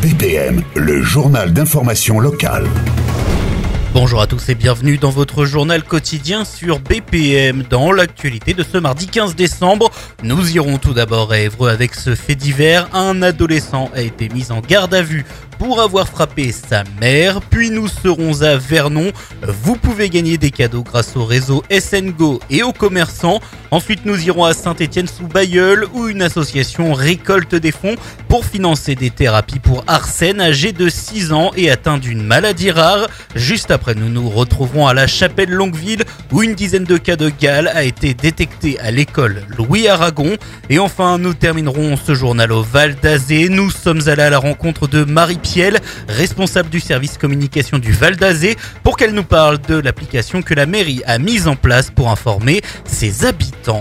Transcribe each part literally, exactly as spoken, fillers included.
B P M, le journal d'information locale. Bonjour à tous et bienvenue dans votre journal quotidien sur B P M. Dans l'actualité de ce mardi quinze décembre, nous irons tout d'abord à Évreux avec ce fait divers. Un adolescent a été mis en garde à vue pour avoir frappé sa mère. Puis nous serons à Vernon. Vous pouvez gagner des cadeaux grâce au réseau S N Go et aux commerçants. Ensuite, nous irons à Saint-Étienne-sous-Bailleul où une association récolte des fonds pour financer des thérapies pour Arsène, âgé de six ans et atteint d'une maladie rare. Juste après, nous nous retrouverons à la Chapelle-Longueville où une dizaine de cas de gale a été détecté à l'école Louis-Aragon. Et enfin, nous terminerons ce journal au Val d'Azé. Nous sommes allés à la rencontre de Marie Piel, responsable du service communication du Val d'Azé, pour qu'elle nous parle de l'application que la mairie a mise en place pour informer ses habitants.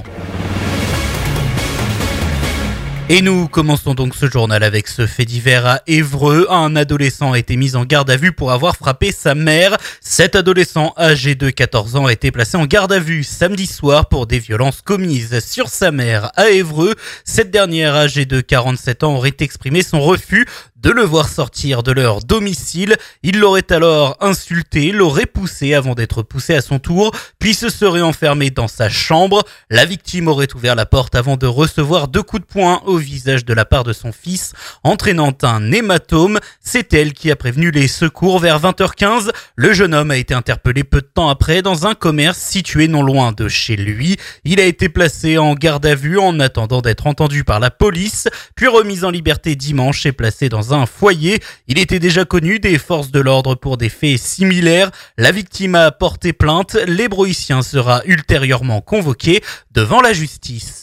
Et nous commençons donc ce journal avec ce fait divers à Évreux. Un adolescent a été mis en garde à vue pour avoir frappé sa mère. Cet adolescent âgé de quatorze ans a été placé en garde à vue samedi soir pour des violences commises sur sa mère à Évreux. Cette dernière, âgée de quarante-sept ans, aurait exprimé son refus de le voir sortir de leur domicile. Il l'aurait alors insulté, l'aurait poussé avant d'être poussé à son tour, puis se serait enfermé dans sa chambre. La victime aurait ouvert la porte avant de recevoir deux coups de poing au visage de la part de son fils, entraînant un hématome. C'est elle qui a prévenu les secours vers vingt heures quinze. Le jeune homme a été interpellé peu de temps après dans un commerce situé non loin de chez lui. Il a été placé en garde à vue en attendant d'être entendu par la police, puis remis en liberté dimanche et placé dans un foyer. Il était déjà connu des forces de l'ordre pour des faits similaires. La victime a porté plainte. L'Ébroïcien sera ultérieurement convoqué devant la justice.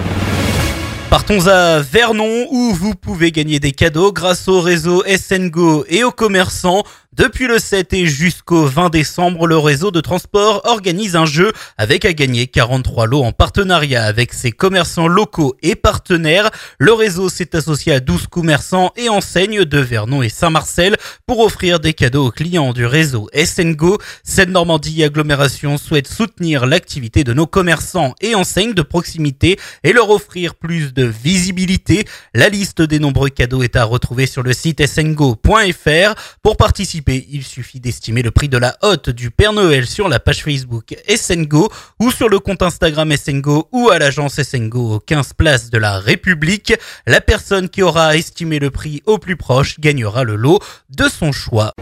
Partons à Vernon où vous pouvez gagner des cadeaux grâce au réseau S N Go et aux commerçants. Depuis le sept et jusqu'au vingt décembre, le réseau de transport organise un jeu avec à gagner quarante-trois lots en partenariat avec ses commerçants locaux et partenaires. Le réseau s'est associé à douze commerçants et enseignes de Vernon et Saint-Marcel pour offrir des cadeaux aux clients du réseau S N Go. Seine-Normandie Agglomération souhaite soutenir l'activité de nos commerçants et enseignes de proximité et leur offrir plus de visibilité. La liste des nombreux cadeaux est à retrouver sur le site s n go point f r. Pour participer, il suffit d'estimer le prix de la hotte du Père Noël sur la page Facebook S N Go ou sur le compte Instagram S N Go ou à l'agence S N Go aux quinze places de la République. La personne qui aura estimé le prix au plus proche gagnera le lot de son choix.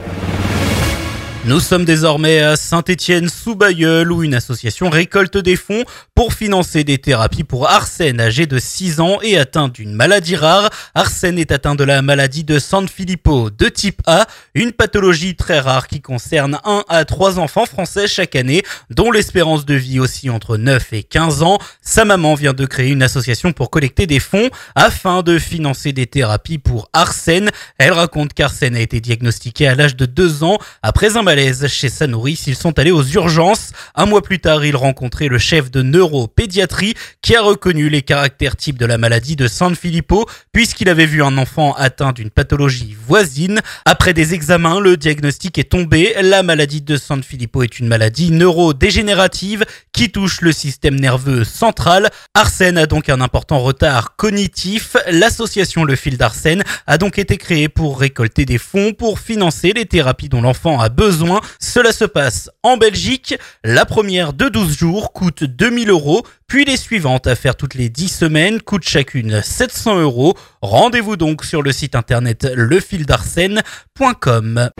Nous sommes désormais à Saint-Étienne-sous-Bailleul où une association récolte des fonds pour financer des thérapies pour Arsène, âgé de six ans et atteint d'une maladie rare. Arsène est atteint de la maladie de Sanfilippo de type A, une pathologie très rare qui concerne un à trois enfants français chaque année, dont l'espérance de vie oscille entre neuf et quinze ans. Sa maman vient de créer une association pour collecter des fonds afin de financer des thérapies pour Arsène. Elle raconte qu'Arsène a été diagnostiqué à l'âge de deux ans après un malaise chez sa nourrice. Ils sont allés aux urgences. Un mois plus tard, ils rencontraient le chef de neuropédiatrie qui a reconnu les caractères types de la maladie de Sanfilippo puisqu'il avait vu un enfant atteint d'une pathologie voisine. Après des examens, le diagnostic est tombé. La maladie de Sanfilippo est une maladie neurodégénérative qui touche le système nerveux central. Arsène a donc un important retard cognitif. L'association Le Fil d'Arsène a donc été créée pour récolter des fonds pour financer les thérapies dont l'enfant a besoin. Cela se passe en Belgique. La première de douze jours coûte deux mille euros, puis les suivantes à faire toutes les dix semaines coûtent chacune sept cents euros. Rendez-vous donc sur le site internet le fil d'arsène point com.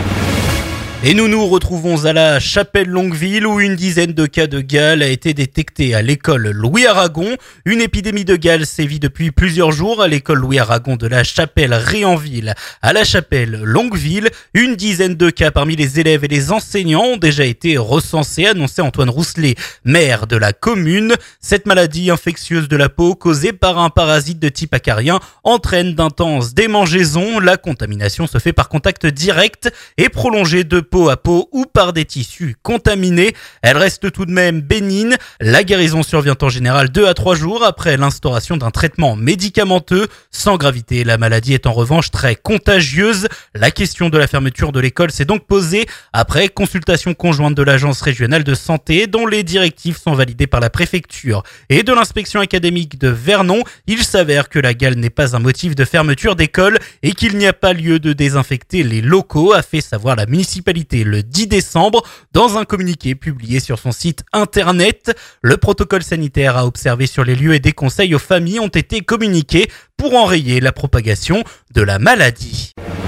Et nous nous retrouvons à la Chapelle-Longueville où une dizaine de cas de gale a été détectée à l'école Louis-Aragon. Une épidémie de gale sévit depuis plusieurs jours à l'école Louis-Aragon de la Chapelle-Réanville à la Chapelle-Longueville. Une dizaine de cas parmi les élèves et les enseignants ont déjà été recensés, annonçait Antoine Rousselet, maire de la commune. Cette maladie infectieuse de la peau causée par un parasite de type acarien entraîne d'intenses démangeaisons. La contamination se fait par contact direct et prolongé de peau à peau ou par des tissus contaminés. Elle reste tout de même bénigne. La guérison survient en général deux à trois jours après l'instauration d'un traitement médicamenteux. Sans gravité, la maladie est en revanche très contagieuse. La question de la fermeture de l'école s'est donc posée après consultation conjointe de l'Agence régionale de santé dont les directives sont validées par la préfecture et de l'inspection académique de Vernon. Il s'avère que la gale n'est pas un motif de fermeture d'école et qu'il n'y a pas lieu de désinfecter les locaux, a fait savoir la municipalité le dix décembre dans un communiqué publié sur son site internet. Le protocole sanitaire à observer sur les lieux et des conseils aux familles ont été communiqués pour enrayer la propagation de la maladie.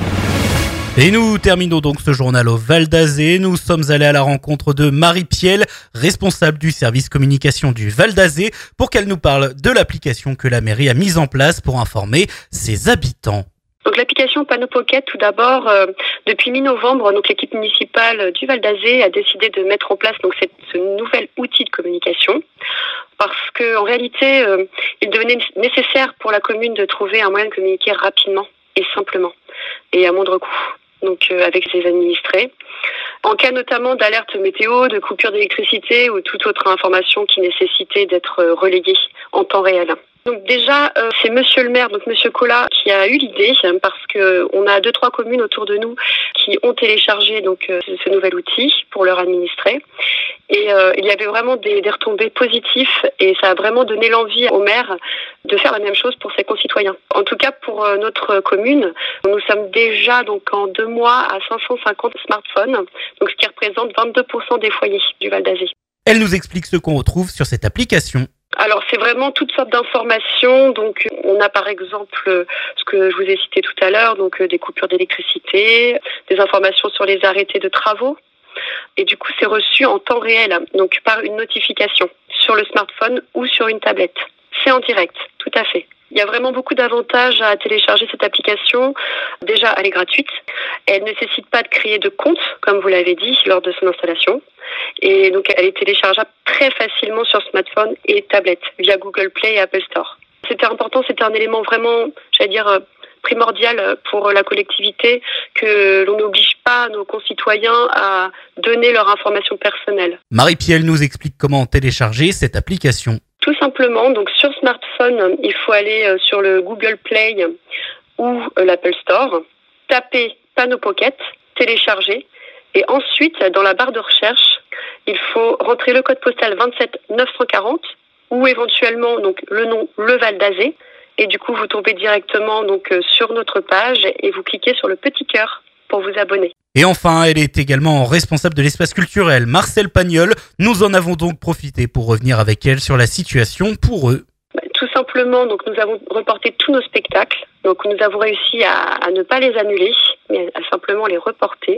Et nous terminons donc ce journal au Val d'Azé. Nous sommes allés à la rencontre de Marie Piel, responsable du service communication du Val d'Azé, pour qu'elle nous parle de l'application que la mairie a mise en place pour informer ses habitants. Donc l'application Panneau Pocket, tout d'abord, euh, depuis mi-novembre, donc l'équipe municipale du Val d'Azé a décidé de mettre en place donc cette, ce nouvel outil de communication, parce que en réalité, euh, il devenait nécessaire pour la commune de trouver un moyen de communiquer rapidement et simplement et à moindre coût. Donc euh, avec ses administrés, en cas notamment d'alerte météo, de coupure d'électricité ou toute autre information qui nécessitait d'être euh, relayée en temps réel. Donc déjà, euh, c'est Monsieur le maire, donc Monsieur Collat, qui a eu l'idée, parce que on a deux trois communes autour de nous qui ont téléchargé donc euh, ce nouvel outil pour leur administrer. Et euh, il y avait vraiment des, des retombées positives et ça a vraiment donné l'envie au maire de faire la même chose pour ses concitoyens. En tout cas, pour euh, notre commune, nous sommes déjà donc en deux mois à cinq cent cinquante smartphones, donc ce qui représente vingt-deux pour cent des foyers du Val d'Azé. Elle nous explique ce qu'on retrouve sur cette application. Alors c'est vraiment toutes sortes d'informations. Donc on a par exemple ce que je vous ai cité tout à l'heure, donc des coupures d'électricité, des informations sur les arrêtés de travaux. Et du coup c'est reçu en temps réel, donc par une notification sur le smartphone ou sur une tablette. C'est en direct, tout à fait. Il y a vraiment beaucoup d'avantages à télécharger cette application. Déjà, elle est gratuite. Elle ne nécessite pas de créer de compte, comme vous l'avez dit, lors de son installation. Et donc, elle est téléchargeable très facilement sur smartphone et tablette via Google Play et Apple Store. C'était important, c'était un élément vraiment, j'allais dire, primordial pour la collectivité, que l'on n'oblige pas nos concitoyens à donner leurs informations personnelles. Marie Piel nous explique comment télécharger cette application. Tout simplement, donc sur smartphone, il faut aller sur le Google Play ou l'Apple Store, taper Panneau Pocket, télécharger, et ensuite, dans la barre de recherche, il faut rentrer le code postal vingt-sept neuf cent quarante ou éventuellement donc le nom Le Val d'Azé, et du coup vous tombez directement donc sur notre page et vous cliquez sur le petit cœur pour vous abonner. Et enfin, elle est également responsable de l'espace culturel, Marcel Pagnol. Nous en avons donc profité pour revenir avec elle sur la situation pour eux. Tout simplement, donc nous avons reporté tous nos spectacles. Donc nous avons réussi à, à ne pas les annuler, mais à simplement les reporter.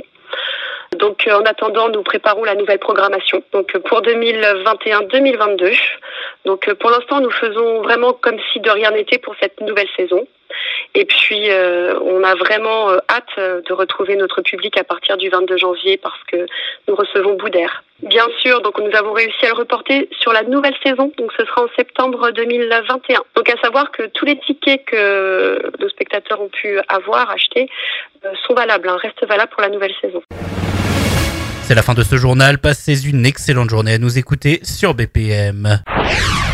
Donc en attendant, nous préparons la nouvelle programmation. Donc pour deux mille vingt et un deux mille vingt-deux. Donc pour l'instant, nous faisons vraiment comme si de rien n'était pour cette nouvelle saison. Et puis, euh, on a vraiment euh, hâte de retrouver notre public à partir du vingt-deux janvier parce que nous recevons bout d'air. Bien sûr, donc nous avons réussi à le reporter sur la nouvelle saison, donc ce sera en septembre deux mille vingt et un. Donc à savoir que tous les tickets que nos spectateurs ont pu avoir, acheter, euh, sont valables, hein, restent valables pour la nouvelle saison. C'est la fin de ce journal. Passez une excellente journée à nous écouter sur B P M.